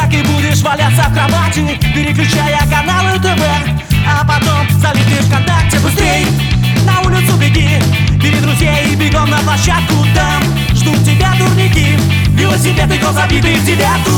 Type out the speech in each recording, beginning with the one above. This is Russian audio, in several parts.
Так и будешь валяться в кровати, переключая каналы ТВ, а потом залипнешь ВКонтакте. Быстрей на улицу беги, бери друзей и бегом на площадку. Там ждут тебя турники, велосипеды, гол забитый в девятку.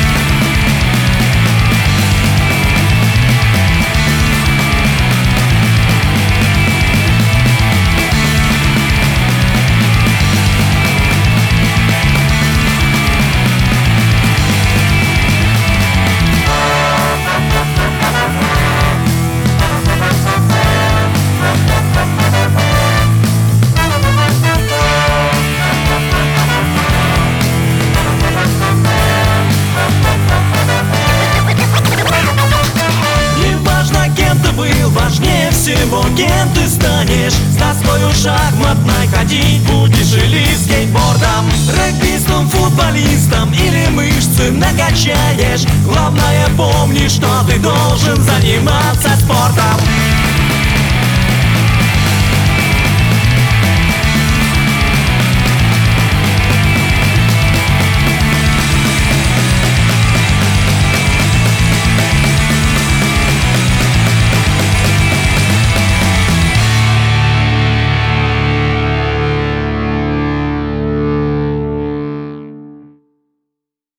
Важнее всего, кем ты станешь. С доскою шахматной ходить будешь или скейтбордом, регбистом, футболистом или мышцы накачаешь. Главное помни, что ты должен заниматься спортом.